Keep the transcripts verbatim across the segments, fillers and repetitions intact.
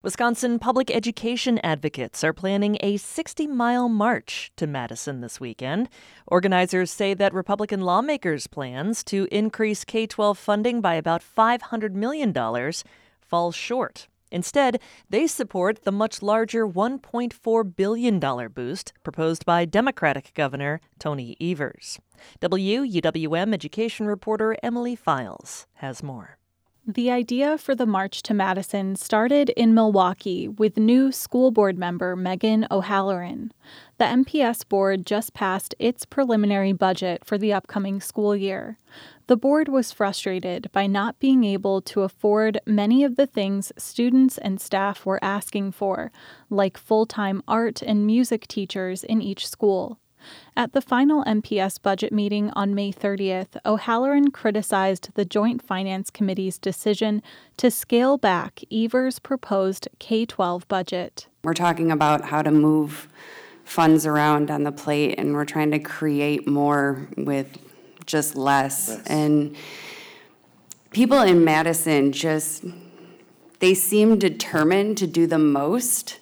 Wisconsin public education advocates are planning a sixty-mile march to Madison this weekend. Organizers say that Republican lawmakers' plans to increase K twelve funding by about five hundred million dollars fall short. Instead, they support the much larger one point four billion dollars boost proposed by Democratic Governor Tony Evers. W U W M education reporter Emily Files has more. The idea for the March to Madison started in Milwaukee with new school board member Megan O'Halloran. The M P S board just passed its preliminary budget for the upcoming school year. The board was frustrated by not being able to afford many of the things students and staff were asking for, like full-time art and music teachers in each school. At the final M P S budget meeting on May thirtieth, O'Halloran criticized the Joint Finance Committee's decision to scale back Evers' proposed K twelve budget. We're talking about how to move funds around on the plate, and we're trying to create more with just less. Yes. And people in Madison just, they seem determined to do the most,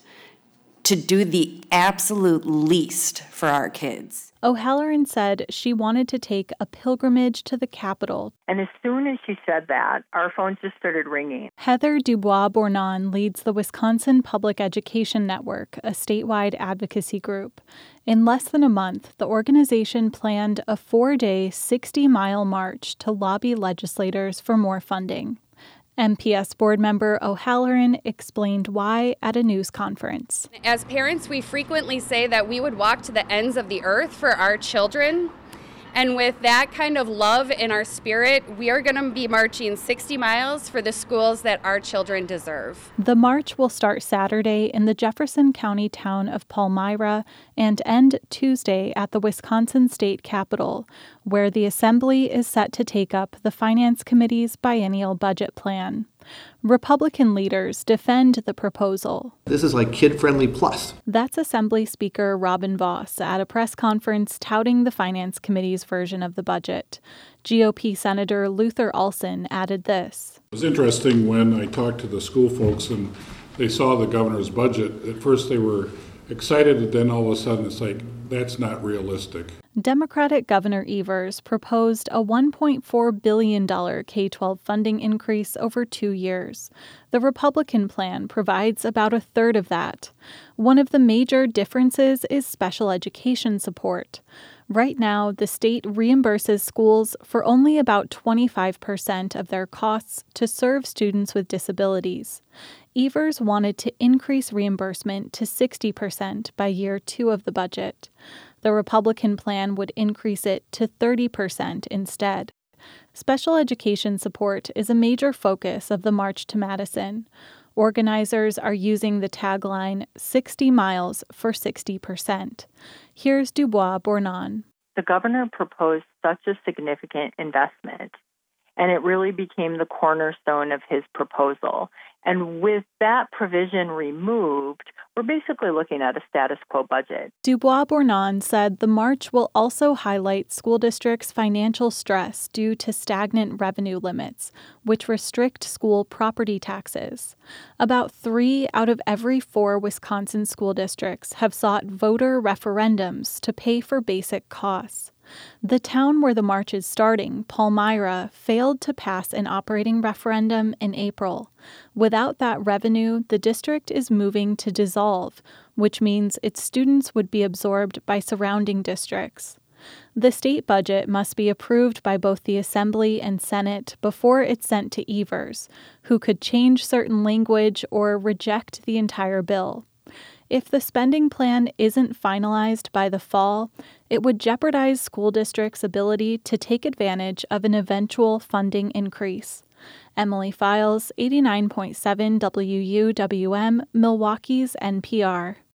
to do the absolute least for our kids. O'Halloran said she wanted to take a pilgrimage to the Capitol. And as soon as she said that, our phones just started ringing. Heather Dubois-Bournon leads the Wisconsin Public Education Network, a statewide advocacy group. In less than a month, the organization planned a four-day, sixty-mile march to lobby legislators for more funding. M P S board member O'Halloran explained why at a news conference. As parents, we frequently say that we would walk to the ends of the earth for our children. And with that kind of love in our spirit, we are going to be marching sixty miles for the schools that our children deserve. The march will start Saturday in the Jefferson County town of Palmyra and end Tuesday at the Wisconsin State Capitol, where the Assembly is set to take up the Finance Committee's biennial budget plan. Republican leaders defend the proposal. This is like kid-friendly plus. That's Assembly Speaker Robin Vos at a press conference touting the Finance Committee's version of the budget. G O P Senator Luther Olson added this. It was interesting when I talked to the school folks and they saw the governor's budget. At first they were excited, and then all of a sudden it's like, that's not realistic. Democratic Governor Evers proposed a one point four billion dollars K twelve funding increase over two years. The Republican plan provides about a third of that. One of the major differences is special education support. Right now, the state reimburses schools for only about twenty-five percent of their costs to serve students with disabilities. Evers wanted to increase reimbursement to sixty percent by year two of the budget. The Republican plan would increase it to thirty percent instead. Special education support is a major focus of the March to Madison. Organizers are using the tagline, sixty miles for sixty percent. Here's Dubois-Bournon. The governor proposed such a significant investment, and it really became the cornerstone of his proposal. And with that provision removed, we're basically looking at a status quo budget. Dubois-Bournon said the march will also highlight school districts' financial stress due to stagnant revenue limits, which restrict school property taxes. About three out of every four Wisconsin school districts have sought voter referendums to pay for basic costs. The town where the march is starting, Palmyra, failed to pass an operating referendum in April. Without that revenue, the district is moving to dissolve, which means its students would be absorbed by surrounding districts. The state budget must be approved by both the Assembly and Senate before it's sent to Evers, who could change certain language or reject the entire bill. If the spending plan isn't finalized by the fall, it would jeopardize school districts' ability to take advantage of an eventual funding increase. Emily Files, eighty-nine point seven W U W M, Milwaukee's N P R.